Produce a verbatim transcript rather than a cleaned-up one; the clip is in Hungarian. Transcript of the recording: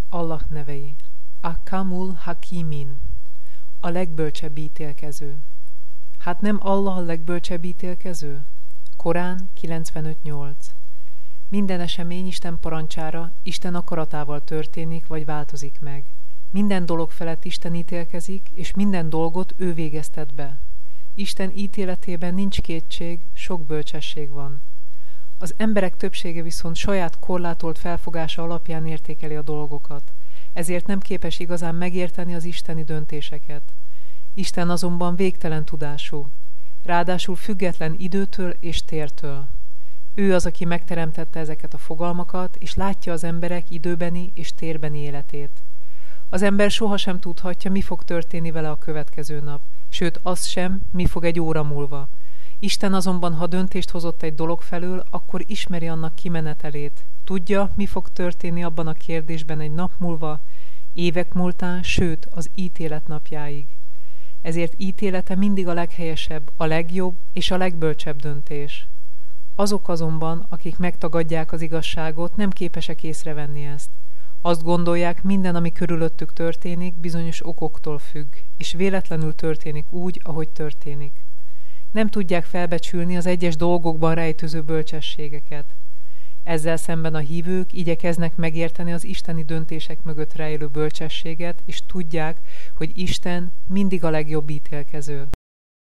Allah nevei. Ahkamul Hakimin, a legbölcsebb ítélkező. Hát nem Allah a legbölcsebb ítélkező? Korán kilencvenöt nyolc. Minden esemény Isten parancsára, Isten akaratával történik vagy változik meg. Minden dolog felett Isten ítélkezik, és minden dolgot ő végeztet be. Isten ítéletében nincs kétség, sok bölcsesség van. Az emberek többsége viszont saját korlátolt felfogása alapján értékeli a dolgokat, ezért nem képes igazán megérteni az isteni döntéseket. Isten azonban végtelen tudású, ráadásul független időtől és tértől. Ő az, aki megteremtette ezeket a fogalmakat, és látja az emberek időbeni és térbeni életét. Az ember sohasem tudhatja, mi fog történni vele a következő nap, sőt az sem, mi fog egy óra múlva. Isten azonban, ha döntést hozott egy dolog felől, akkor ismeri annak kimenetelét. Tudja, mi fog történni abban a kérdésben egy nap múlva, évek múltán, sőt az ítélet napjáig. Ezért ítélete mindig a leghelyesebb, a legjobb és a legbölcsebb döntés. Azok azonban, akik megtagadják az igazságot, nem képesek észrevenni ezt. Azt gondolják, minden, ami körülöttük történik, bizonyos okoktól függ, és véletlenül történik úgy, ahogy történik. Nem tudják felbecsülni az egyes dolgokban rejtőző bölcsességeket. Ezzel szemben a hívők igyekeznek megérteni az isteni döntések mögött rejlő bölcsességet, és tudják, hogy Isten mindig a legjobb ítélkező.